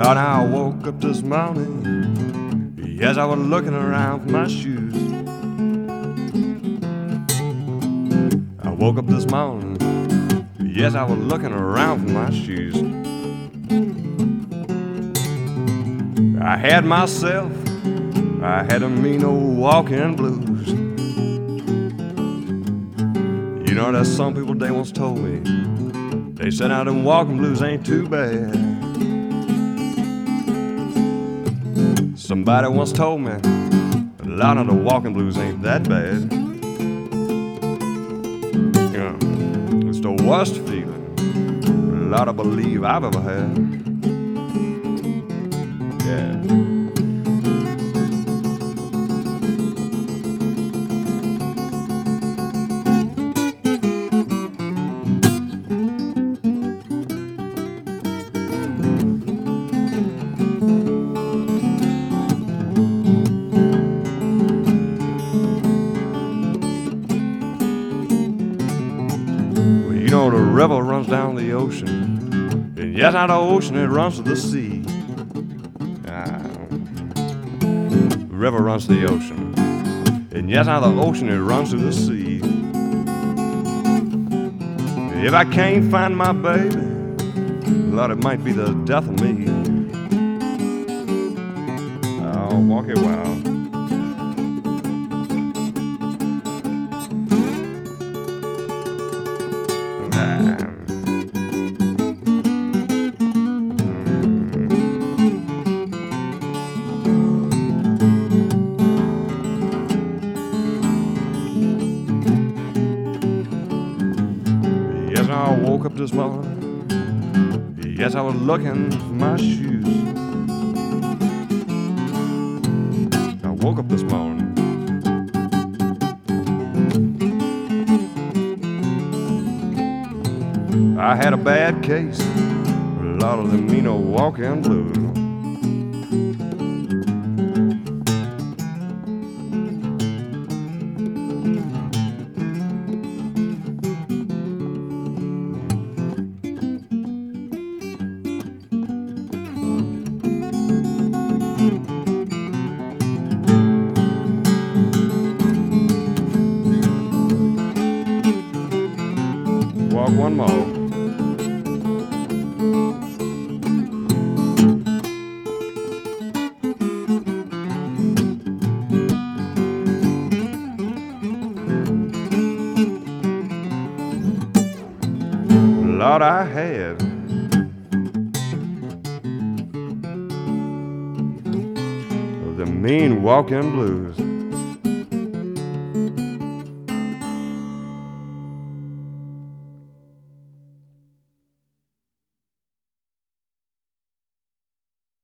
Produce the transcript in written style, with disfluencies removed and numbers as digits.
Lord, I woke up this morning, yes, I was looking around for my shoes. I woke up this morning, yes, I was looking around for my shoes. I had a mean old walking blues. You know, there's some people, they once told me, they said out them walking blues ain't too bad. Somebody once told me a lot of the walking blues ain't that bad. Yeah, it's the worst feeling a lot of believe I've ever had. Yeah. You know, the river runs down the ocean, and yes, out of the ocean it runs to the sea. The river runs to the ocean, and yes, out of the ocean it runs to the sea. If I can't find my baby, Lord, it might be the death of me. I'll walk it wild. Yes, I woke up this morning, yes, I was looking for my shoes. I woke up this morning, I had a bad case, a lot of the mean old walking blues. Walk one more. Lord, I had the mean walking blues.